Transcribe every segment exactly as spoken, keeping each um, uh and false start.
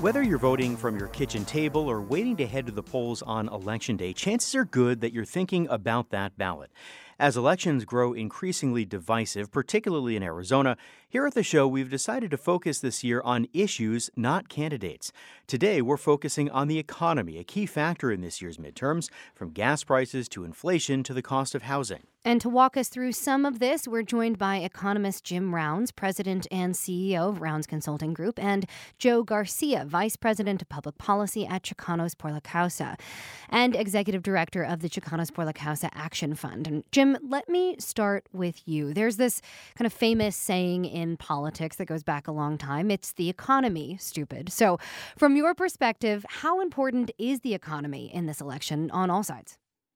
Whether you're voting from your kitchen table or waiting to head to the polls on Election Day, chances are good that you're thinking about that ballot. As elections grow increasingly divisive, particularly in Arizona, here at the show we've decided to focus this year on issues, not candidates. Today we're focusing on the economy, a key factor in this year's midterms, from gas prices to inflation to the cost of housing. And to walk us through some of this, we're joined by economist Jim Rounds, president and C E O of Rounds Consulting Group, and Joe Garcia, vice president of public policy at Chicanos por la Causa, and executive director of the Chicanos por la Causa Action Fund. And Jim, let me start with you. There's this kind of famous saying in politics that goes back a long time. It's the economy, stupid. So from your perspective, how important is the economy in this election on all sides?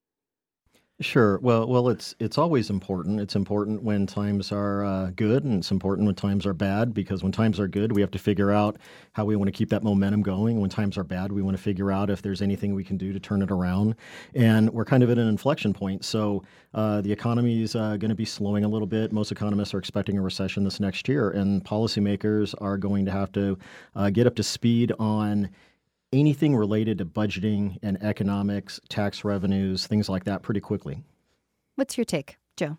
Sure. Well, well, it's it's always important. It's important when times are uh, good, and it's important when times are bad, because when times are good, we have to figure out how we want to keep that momentum going. When times are bad, we want to figure out if there's anything we can do to turn it around. And we're kind of at an inflection point. So uh, the economy is uh, going to be slowing a little bit. Most economists are expecting a recession this next year, and policymakers are going to have to uh, get up to speed on anything related to budgeting and economics, tax revenues, things like that pretty quickly. What's your take, Joe?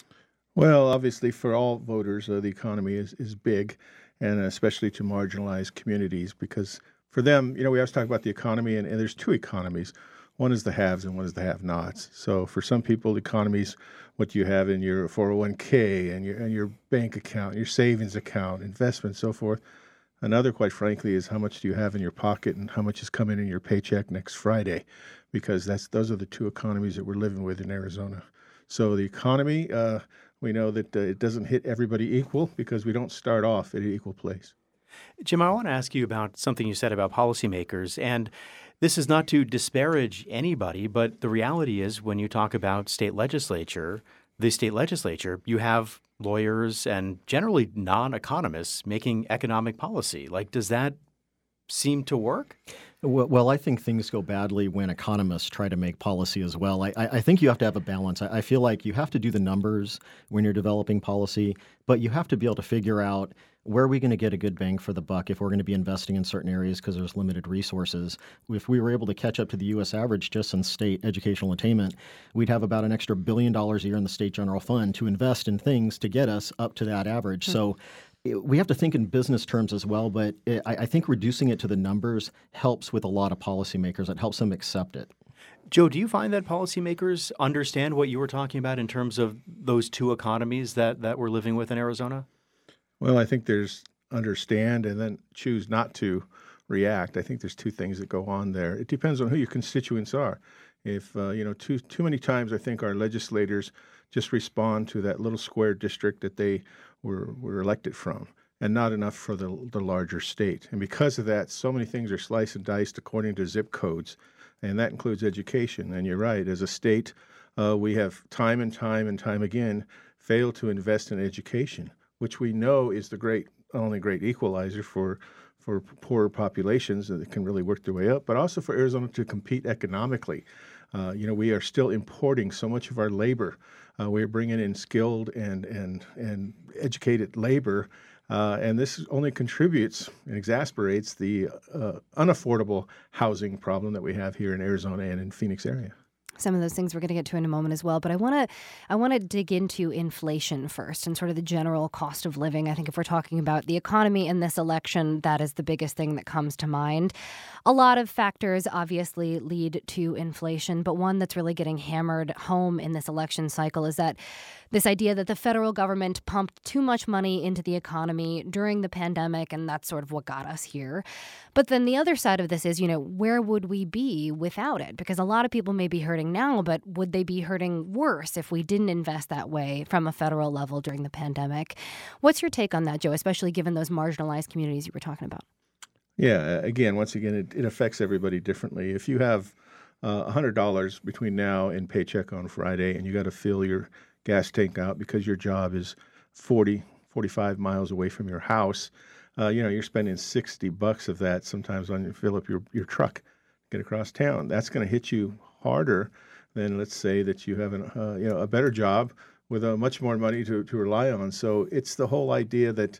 Well, obviously, for all voters, uh, the economy is, is big, and especially to marginalized communities, because for them, you know, we always talk about the economy, and, and there's two economies. One is the haves and one is the have-nots. So for some people, the economy is what you have in your four oh one k and your, and your bank account, your savings account, investments, so forth. Another, quite frankly, is how much do you have in your pocket and how much is coming in your paycheck next Friday, because that's those are the two economies that we're living with in Arizona. So the economy, uh, we know that uh, it doesn't hit everybody equal because we don't start off at an equal place. Jim, I want to ask you about something you said about policymakers. And this is not to disparage anybody, but the reality is when you talk about state legislature, the state legislature, you have lawyers and generally non-economists making economic policy. Like, does that seem to work? Well, well, I think things go badly when economists try to make policy as well. I, I think you have to have a balance. I, I feel like you have to do the numbers when you're developing policy, but you have to be able to figure out where are we going to get a good bang for the buck if we're going to be investing in certain areas because there's limited resources. If we were able to catch up to the U S average just in state educational attainment, we'd have about an extra billion dollars a year in the state general fund to invest in things to get us up to that average. Mm-hmm. So we have to think in business terms as well, but it, I, I think reducing it to the numbers helps with a lot of policymakers. It helps them accept it. Joe, do you find that policymakers understand what you were talking about in terms of those two economies that, that we're living with in Arizona? Well, I think there's understand and then choose not to react. I think there's two things that go on there. It depends on who your constituents are. If, uh, you know, too, too many times I think our legislators just respond to that little square district that they were, were elected from, and not enough for the, the larger state. And because of that, so many things are sliced and diced according to zip codes, and that includes education. And you're right, as a state, uh, we have time and time and time again failed to invest in education, which we know is the great, not only great equalizer for for poorer populations that can really work their way up, but also for Arizona to compete economically. Uh, you know, we are still importing so much of our labor. Uh, we're bringing in skilled and and and educated labor, uh, and this only contributes and exasperates the uh, unaffordable housing problem that we have here in Arizona and in Phoenix area. Some of those things we're going to get to in a moment as well. But I want to I want to dig into inflation first and sort of the general cost of living. I think if we're talking about the economy in this election, that is the biggest thing that comes to mind. A lot of factors obviously lead to inflation, but one that's really getting hammered home in this election cycle is that this idea that the federal government pumped too much money into the economy during the pandemic, and that's sort of what got us here. But then the other side of this is, you know, where would we be without it? Because a lot of people may be hurting now, but would they be hurting worse if we didn't invest that way from a federal level during the pandemic? What's your take on that, Joe, especially given those marginalized communities you were talking about? Yeah, again, once again, it, it affects everybody differently. If you have uh, one hundred dollars between now and paycheck on Friday and you got to fill your gas tank out because your job is forty, forty-five miles away from your house, uh, you know, you're spending sixty bucks of that sometimes on you fill up your, your truck, get across town. That's going to hit you harder than, let's say, that you have an, uh, you know, a better job with uh, much more money to, to rely on. So it's the whole idea that,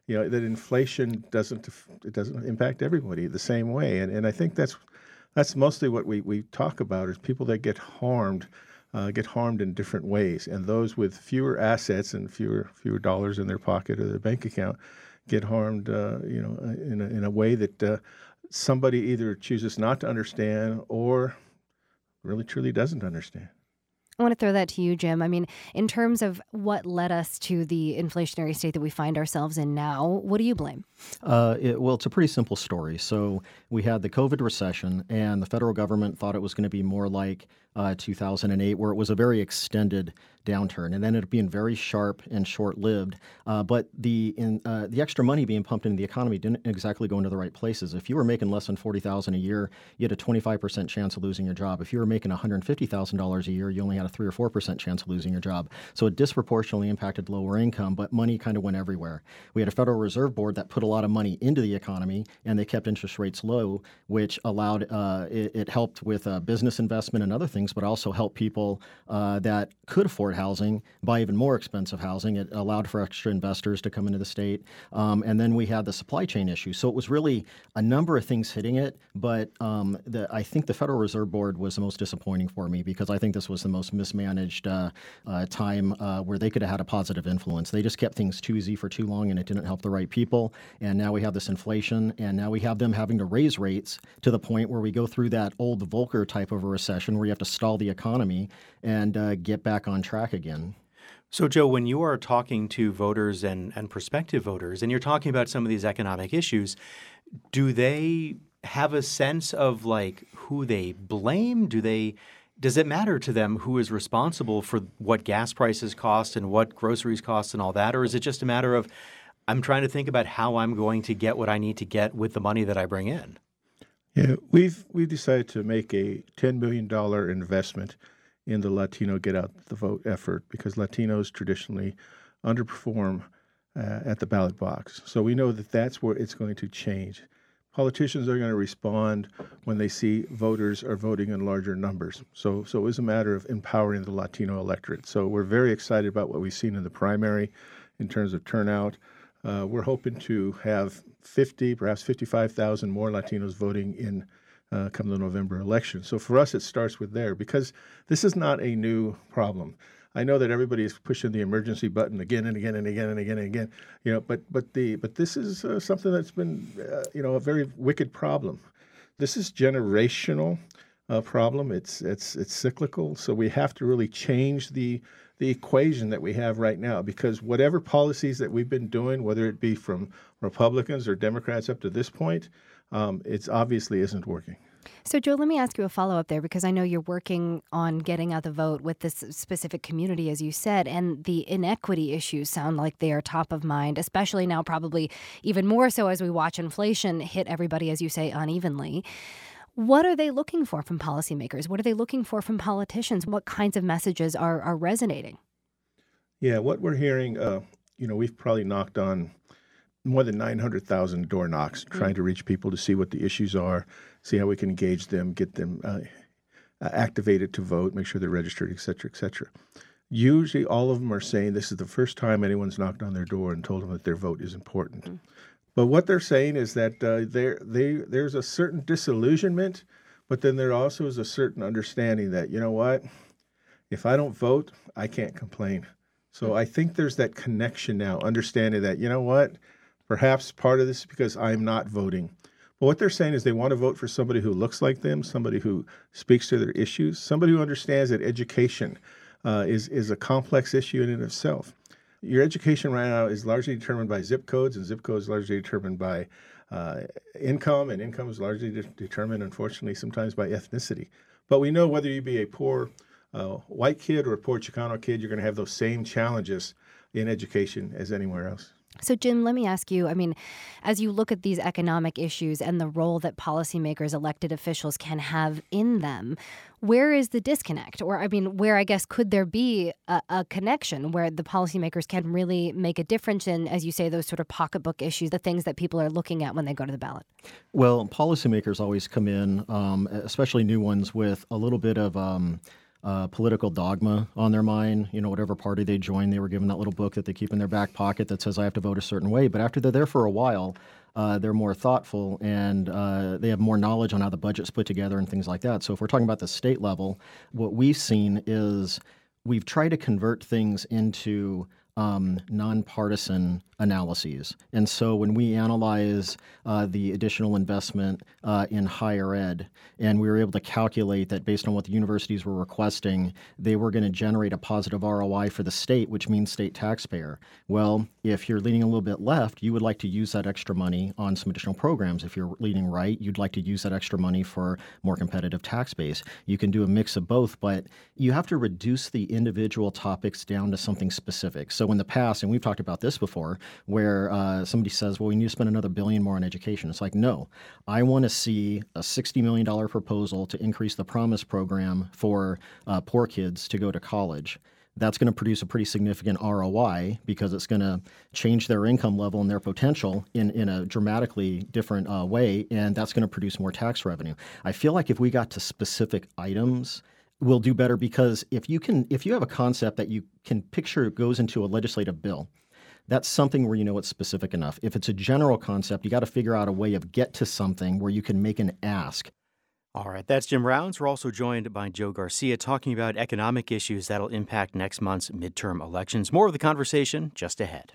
you know, that inflation doesn't it doesn't impact everybody the same way. And and I think that's that's mostly what we, we talk about is people that get harmed, uh, get harmed in different ways. And those with fewer assets and fewer fewer dollars in their pocket or their bank account get harmed, uh, you know, in a, in a way that uh, somebody either chooses not to understand or really truly doesn't understand. I want to throw that to you, Jim. I mean, in terms of what led us to the inflationary state that we find ourselves in now, what do you blame? Uh, it, well, it's a pretty simple story. So we had the COVID recession, and the federal government thought it was going to be more like uh, two thousand eight, where it was a very extended downturn, and ended up being very sharp and short-lived. Uh, but the in, uh, the extra money being pumped into the economy didn't exactly go into the right places. If you were making less than forty thousand dollars a year, you had a twenty-five percent chance of losing your job. If you were making one hundred fifty thousand dollars a year, you only had a three or four percent chance of losing your job. So it disproportionately impacted lower income, but money kind of went everywhere. We had a Federal Reserve Board that put a lot of money into the economy, and they kept interest rates low, which allowed uh, it, it helped with uh, business investment and other things, but also helped people uh, that could afford housing buy even more expensive housing. It allowed for extra investors to come into the state. Um, and then we had the supply chain issue. So it was really a number of things hitting it. But um, the, I think the Federal Reserve Board was the most disappointing for me because I think this was the most mismanaged uh, uh, time uh, where they could have had a positive influence. They just kept things too easy for too long, and it didn't help the right people. And now we have this inflation, and now we have them having to raise rates to the point where we go through that old Volcker type of a recession where you have to stall the economy and uh, get back on track again. So, Joe, when you are talking to voters and, and prospective voters, and you're talking about some of these economic issues, do they have a sense of like who they blame? Do they does it matter to them who is responsible for what gas prices cost and what groceries cost and all that? Or is it just a matter of I'm trying to think about how I'm going to get what I need to get with the money that I bring in? Yeah, we've we've decided to make a ten billion dollars investment in the Latino Get Out the Vote effort because Latinos traditionally underperform uh, at the ballot box. So we know that that's where it's going to change. Politicians are going to respond when they see voters are voting in larger numbers. So, so it was a matter of empowering the Latino electorate. So we're very excited about what we've seen in the primary in terms of turnout. Uh, we're hoping to have fifty, perhaps fifty-five thousand more Latinos voting in Uh, come the November election. So for us, it starts with there because this is not a new problem. I know that everybody is pushing the emergency button again and again and again and again and again, you know, but but the but this is uh, something that's been, uh, you know, a very wicked problem. This is generational uh, problem. It's it's it's cyclical. So we have to really change the the equation that we have right now because whatever policies that we've been doing, whether it be from Republicans or Democrats up to this point, um, it's obviously isn't working. So, Joe, let me ask you a follow-up there because I know you're working on getting out the vote with this specific community, as you said, and the inequity issues sound like they are top of mind, especially now probably even more so as we watch inflation hit everybody, as you say, unevenly. What are they looking for from policymakers? What are they looking for from politicians? What kinds of messages are, are resonating? Yeah, what we're hearing, uh, you know, we've probably knocked on more than nine hundred thousand door knocks trying to reach people to see what the issues are, see how we can engage them, get them uh, activated to vote, make sure they're registered, et cetera, et cetera. Usually all of them are saying this is the first time anyone's knocked on their door and told them that their vote is important. Mm. But what they're saying is that uh, there, they, there's a certain disillusionment, but then there also is a certain understanding that, you know what, if I don't vote, I can't complain. So I think there's that connection now, understanding that, you know what, perhaps part of this is because I'm not voting. But what they're saying is they want to vote for somebody who looks like them, somebody who speaks to their issues, somebody who understands that education uh, is, is a complex issue in and of itself. Your education right now is largely determined by zip codes, and zip codes largely determined by uh, income, and income is largely de- determined, unfortunately, sometimes by ethnicity. But we know whether you be a poor uh, white kid or a poor Chicano kid, you're going to have those same challenges in education as anywhere else. So, Jim, let me ask you, I mean, as you look at these economic issues and the role that policymakers, elected officials can have in them, where is the disconnect? Or, I mean, where, I guess, could there be a, a connection where the policymakers can really make a difference in, as you say, those sort of pocketbook issues, the things that people are looking at when they go to the ballot? Well, policymakers always come in, um, especially new ones, with a little bit of um, uh, political dogma on their mind. You know, whatever party they join, they were given that little book that they keep in their back pocket that says, I have to vote a certain way. But after they're there for a while, uh, they're more thoughtful and uh, they have more knowledge on how the budget's put together and things like that. So if we're talking about the state level, what we've seen is we've tried to convert things into um, nonpartisan analyses. And so when we analyze uh, the additional investment uh, in higher ed, and we were able to calculate that based on what the universities were requesting, they were going to generate a positive R O I for the state, which means state taxpayer. Well, if you're leaning a little bit left, you would like to use that extra money on some additional programs. If you're leaning right, you'd like to use that extra money for more competitive tax base. You can do a mix of both, but you have to reduce the individual topics down to something specific. So in the past, and we've talked about this before, where uh, somebody says, well, we need to spend another billion more on education. It's like, no, I want to see a sixty million dollars proposal to increase the Promise program for uh, poor kids to go to college. That's going to produce a pretty significant R O I because it's going to change their income level and their potential in, in a dramatically different uh, way, and that's going to produce more tax revenue. I feel like if we got to specific items, we'll do better because if you can, if you have a concept that you can picture goes into a legislative bill, that's something where you know it's specific enough. If it's a general concept, you got to figure out a way of get to something where you can make an ask. All right, that's Jim Rounds. We're also joined by Joe Garcia talking about economic issues that'll impact next month's midterm elections. More of the conversation just ahead.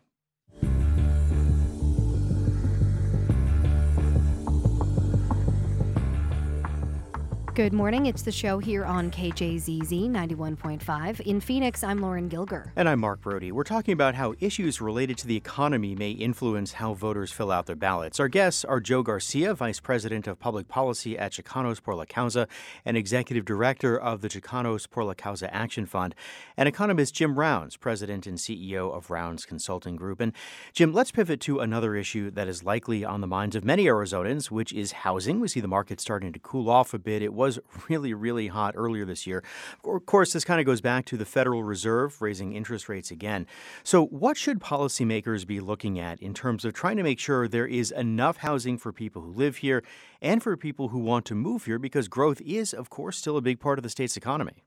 Good morning. It's the show here on K J Z Z ninety-one point five. In Phoenix, I'm Lauren Gilger. And I'm Mark Brody. We're talking about how issues related to the economy may influence how voters fill out their ballots. Our guests are Joe Garcia, Vice President of Public Policy at Chicanos Por La Causa and Executive Director of the Chicanos Por La Causa Action Fund, and economist Jim Rounds, President and C E O of Rounds Consulting Group. And Jim, let's pivot to another issue that is likely on the minds of many Arizonans, which is housing. We see the market starting to cool off a bit. It was was really, really hot earlier this year. Of course, this kind of goes back to the Federal Reserve raising interest rates again. So what should policymakers be looking at in terms of trying to make sure there is enough housing for people who live here and for people who want to move here? Because growth is, of course, still a big part of the state's economy.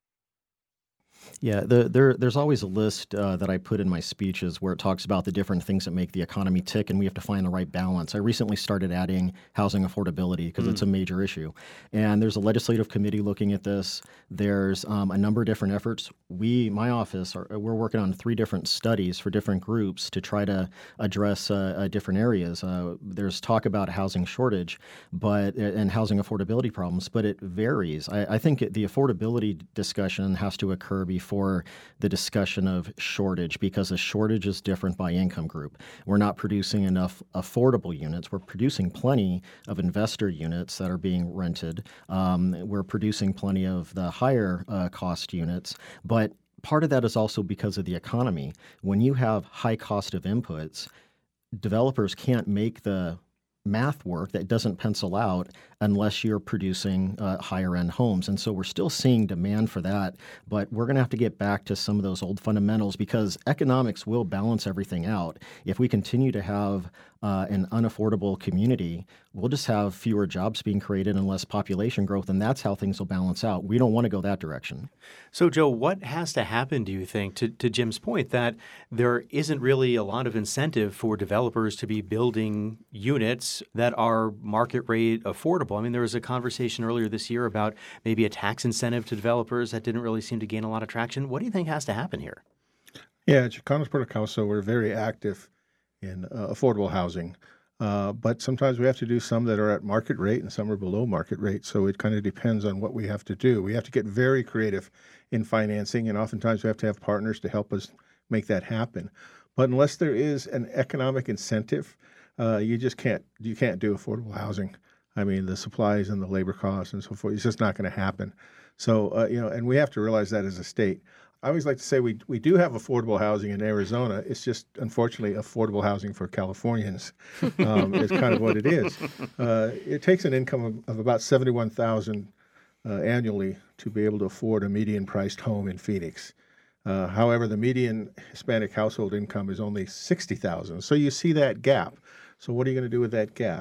Yeah, the, there, there's always a list uh, that I put in my speeches where it talks about the different things that make the economy tick, and we have to find the right balance. I recently started adding housing affordability because mm. it's a major issue. And there's a legislative committee looking at this. There's um, a number of different efforts. We, my office, are, we're working on three different studies for different groups to try to address uh, uh, different areas. Uh, there's talk about housing shortage but and housing affordability problems, but it varies. I, I think the affordability discussion has to occur before the discussion of shortage, because a shortage is different by income group. We're not producing enough affordable units. We're producing plenty of investor units that are being rented. Um, we're producing plenty of the higher uh, cost units, but part of that is also because of the economy. When you have high cost of inputs, developers can't make the math work that doesn't pencil out unless you're producing uh, higher end homes. And so we're still seeing demand for that, but we're going to have to get back to some of those old fundamentals because economics will balance everything out. If we continue to have uh, an unaffordable community, we'll just have fewer jobs being created and less population growth, and that's how things will balance out. We don't want to go that direction. So, Joe, what has to happen, do you think, to, to Jim's point, that there isn't really a lot of incentive for developers to be building units that are market rate affordable? I mean, there was a conversation earlier this year about maybe a tax incentive to developers that didn't really seem to gain a lot of traction. What do you think has to happen here? Yeah, at Chicanos Por La Causa, we're very active in uh, affordable housing. Uh, but sometimes we have to do some that are at market rate and some are below market rate. So it kind of depends on what we have to do. We have to get very creative in financing, and oftentimes we have to have partners to help us make that happen. But unless there is an economic incentive, uh, you just can't you can't do affordable housing. I mean, the supplies and the labor costs and so forth, it's just not going to happen. So, uh, you know, and we have to realize that as a state. I always like to say we we do have affordable housing in Arizona. It's just, unfortunately, affordable housing for Californians um, is kind of what it is. Uh, it takes an income of, of about seventy-one thousand dollars uh, annually to be able to afford a median-priced home in Phoenix. Uh, however, the median Hispanic household income is only sixty thousand dollars. So you see that gap. So what are you going to do with that gap?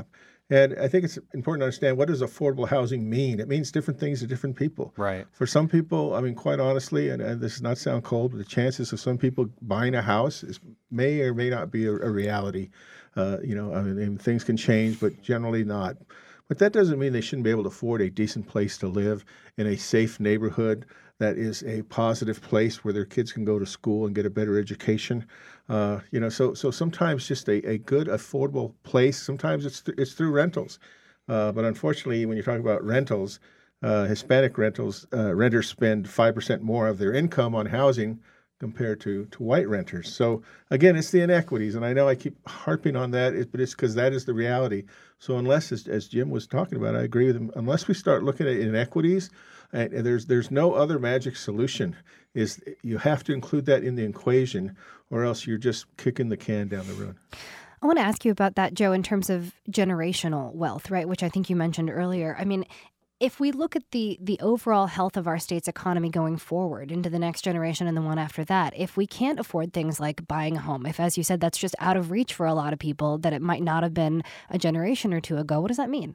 And I think it's important to understand, what does affordable housing mean? It means different things to different people. Right. For some people, I mean, quite honestly, and, and this does not sound cold, but the chances of some people buying a house is, may or may not be a, a reality. Uh, you know, I mean, and things can change, but generally not. But that doesn't mean they shouldn't be able to afford a decent place to live in a safe neighborhood that is a positive place where their kids can go to school and get a better education. Uh, you know, so so sometimes just a, a good, affordable place. Sometimes it's th- it's through rentals, uh, but unfortunately, when you talk about rentals, uh, Hispanic rentals uh, renters spend five percent more of their income on housing compared to to white renters. So again, it's the inequities, and I know I keep harping on that, but it's because that is the reality. So unless, as, as Jim was talking about, I agree with him. Unless we start looking at inequities, and there's there's no other magic solution. Is you have to include that in the equation, or else you're just kicking the can down the road. I want to ask you about that, Joe, in terms of generational wealth, right, which I think you mentioned earlier. I mean, if we look at the the overall health of our state's economy going forward into the next generation and the one after that, if we can't afford things like buying a home, if, as you said, that's just out of reach for a lot of people, that it might not have been a generation or two ago, what does that mean?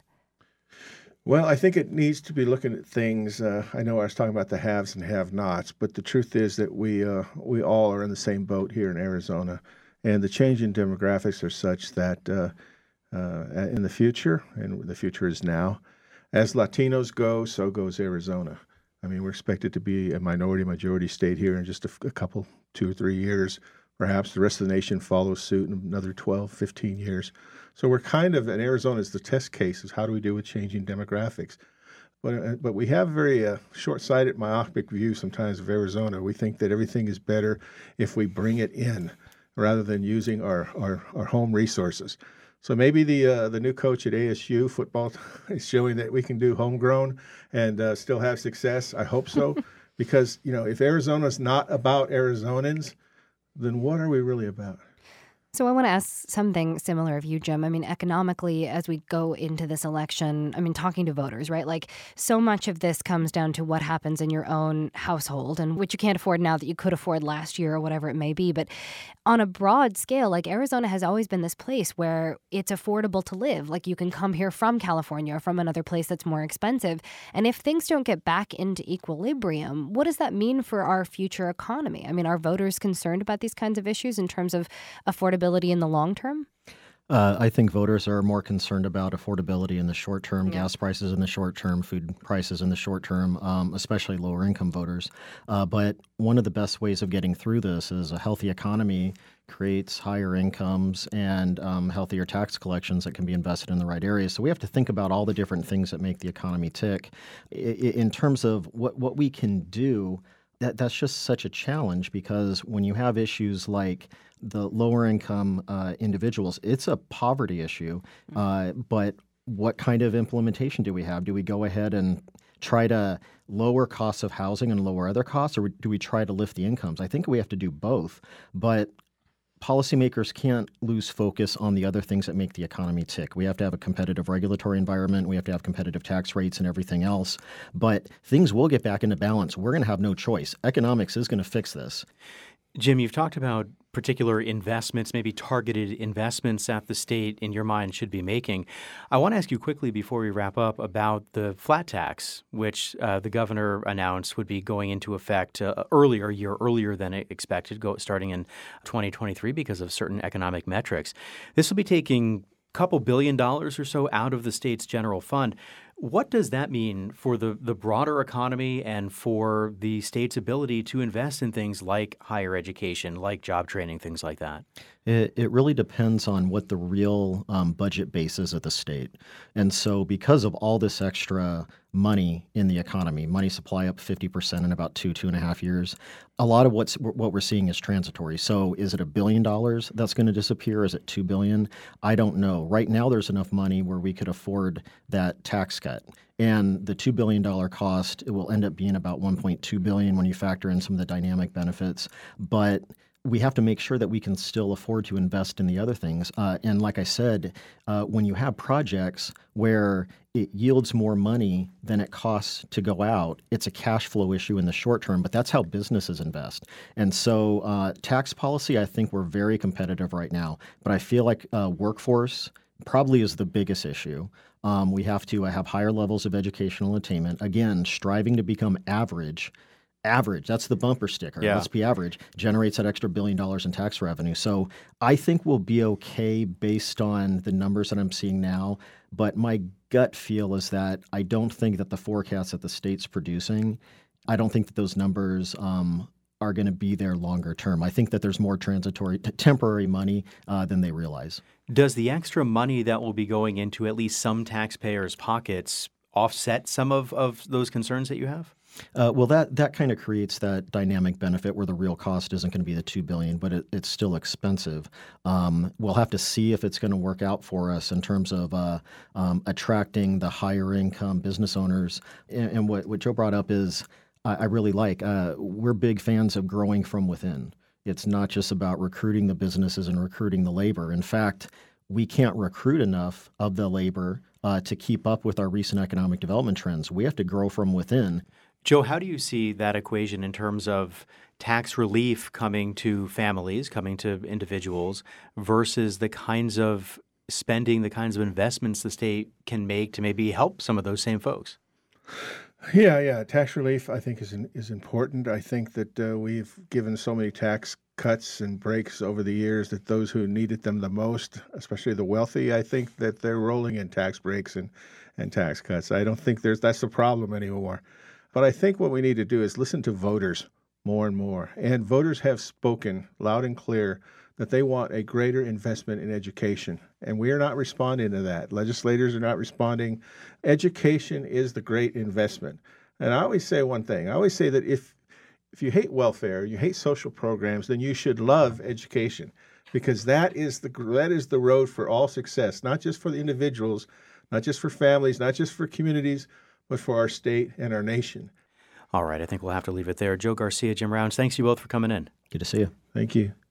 Well, I think it needs to be looking at things. Uh, I know I was talking about the haves and have-nots, but the truth is that we uh, we all are in the same boat here in Arizona, and the changing demographics are such that uh, uh, in the future, and the future is now, as Latinos go, so goes Arizona. I mean, we're expected to be a minority-majority state here in just a, a couple, two or three years. Perhaps the rest of the nation follows suit in another twelve, fifteen years. So we're kind of, and Arizona is the test case, is how do we deal with changing demographics? But uh, but we have very uh, short-sighted, myopic view sometimes of Arizona. We think that everything is better if we bring it in rather than using our, our, our home resources. So maybe the uh, the new coach at A S U football is showing that we can do homegrown and uh, still have success. I hope so, because you know, if Arizona's not about Arizonans, then what are we really about? So I want to ask something similar of you, Jim. I mean, economically, as we go into this election, I mean, talking to voters, right? Like, so much of this comes down to what happens in your own household, and which you can't afford now that you could afford last year or whatever it may be. But on a broad scale, like, Arizona has always been this place where it's affordable to live. Like, you can come here from California or from another place that's more expensive. And if things don't get back into equilibrium, what does that mean for our future economy? I mean, are voters concerned about these kinds of issues in terms of affordability in the long term? Uh, I think voters are more concerned about affordability in the short term, yeah. gas prices in the short term, food prices in the short term, um, especially lower income voters. Uh, but one of the best ways of getting through this is a healthy economy creates higher incomes and um, healthier tax collections that can be invested in the right areas. So we have to think about all the different things that make the economy tick. I, in terms of what, what we can do, that, that's just such a challenge, because when you have issues like the lower income uh, individuals, it's a poverty issue. Uh, but what kind of implementation do we have? Do we go ahead and try to lower costs of housing and lower other costs, or do we try to lift the incomes? I think we have to do both. But policymakers can't lose focus on the other things that make the economy tick. We have to have a competitive regulatory environment. We have to have competitive tax rates and everything else. But things will get back into balance. We're going to have no choice. Economics is going to fix this. Jim, you've talked about particular investments, maybe targeted investments that the state, in your mind, should be making. I want to ask you quickly before we wrap up about the flat tax, which uh, the governor announced would be going into effect uh, earlier, a year earlier than expected, go, starting in twenty twenty-three because of certain economic metrics. This will be taking a couple billion dollars or so out of the state's general fund. What does that mean for the, the broader economy and for the state's ability to invest in things like higher education, like job training, things like that? It, it really depends on what the real um, budget base is of the state. And so because of all this extra money in the economy, money supply up fifty percent in about two, two and a half years, a lot of what's what we're seeing is transitory. So is it a billion dollars that's going to disappear? Is it two billion? I don't know. Right now, there's enough money where we could afford that tax cut. And the two billion dollars cost, it will end up being about one point two billion dollars when you factor in some of the dynamic benefits. But we have to make sure that we can still afford to invest in the other things. Uh, and like I said, uh, when you have projects where it yields more money than it costs to go out, it's a cash flow issue in the short term, but that's how businesses invest. And so uh, tax policy, I think we're very competitive right now. But I feel like uh, workforce probably is the biggest issue. Um, we have to uh, have higher levels of educational attainment. Again, striving to become average. Average, that's the bumper sticker. Yeah. Let's be average. Generates that extra billion dollars in tax revenue. So I think we'll be okay based on the numbers that I'm seeing now. But my gut feel is that I don't think that the forecasts that the state's producing, I don't think that those numbers um, are going to be there longer term. I think that there's more transitory, t- temporary money uh, than they realize. Does the extra money that will be going into at least some taxpayers' pockets offset some of, of those concerns that you have? Uh, well, that that kind of creates that dynamic benefit where the real cost isn't going to be the two billion dollars, but it, it's still expensive. Um, we'll have to see if it's going to work out for us in terms of uh, um, attracting the higher income business owners. And, and what, what Joe brought up is I, I really like. Uh, we're big fans of growing from within. It's not just about recruiting the businesses and recruiting the labor. In fact, we can't recruit enough of the labor uh, to keep up with our recent economic development trends. We have to grow from within. Joe, how do you see that equation in terms of tax relief coming to families, coming to individuals, versus the kinds of spending, the kinds of investments the state can make to maybe help some of those same folks? Yeah, yeah. Tax relief, I think, is in, is important. I think that uh, we've given so many tax cuts and breaks over the years that those who needed them the most, especially the wealthy, I think that they're rolling in tax breaks and, and tax cuts. I don't think there's that's the problem anymore. But I think what we need to do is listen to voters more and more. And voters have spoken loud and clear that they want a greater investment in education. And we are not responding to that. Legislators are not responding. Education is the great investment. And I always say one thing. I always say that if if you hate welfare, you hate social programs, then you should love education, because that is the that is the road for all success, not just for the individuals, not just for families, not just for communities, but for our state and our nation. All right, I think we'll have to leave it there. Joe Garcia, Jim Rounds, thanks you both for coming in. Good to see you. Thank you.